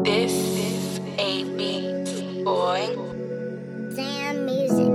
This is a beat, boy. Sam Music.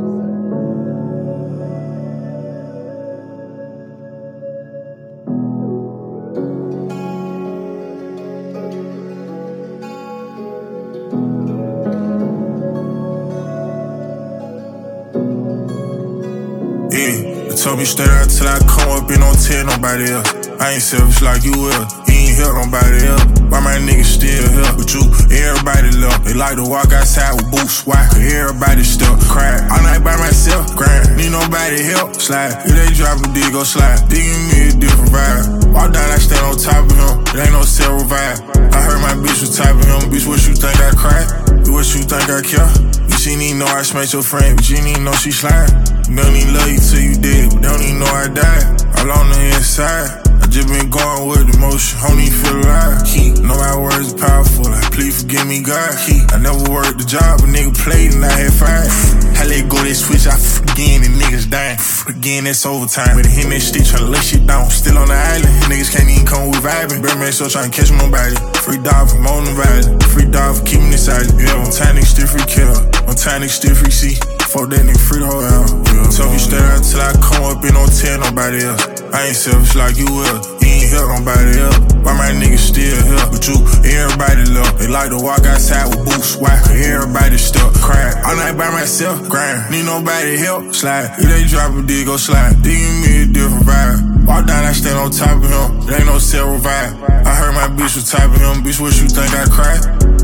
Yeah, they told me straight out till I come up and don't tell nobody else. I ain't selfish like you will, you ain't help nobody else. Why my niggas still here? But you, everybody love. They like to walk outside with boots, why? Cause everybody stuck. Cry all night by myself, grind. Need nobody help, slide. If they drop a dig, go slide. Digging me a different vibe. Walk down, I stand on top of him. It ain't no self revive. I heard my bitch was typing him. Bitch, what you think I cried? What you think I care? You she ain't know I smacked your friend, but you ain't even know she slide. Don't even love you till you dead, but don't even know I died. All on the inside, I just been going with the motion, don't even feel alive. Know my words are powerful, like please forgive me, God. I never worked the job, a nigga played and I had five. I let go, they switch, I again, and niggas dying. Again, it's overtime. With a hit that shit, tryna lay shit down. Still on the island, niggas can't even come with vibing. Birdman so tryna catch nobody. Free dog for more than violent. Free dog for keeping it silent. Yeah, one time niggas still free kill. One time niggas still free C. Fuck that nigga free the whole out. Yeah. Told me straight out till I come up and don't tell nobody else. I ain't selfish like you will, you ain't help nobody else. Why my niggas still here? But you, everybody love. They like to walk outside with boots, why? Cause everybody stuck. Cry all night by myself, grind. Need nobody help, slide. If they drop a dig, go slide. Digging me a different vibe. Walk down, I stand on top of him. There ain't no self revive. I heard my bitch was typing him. Bitch, what you think I cried?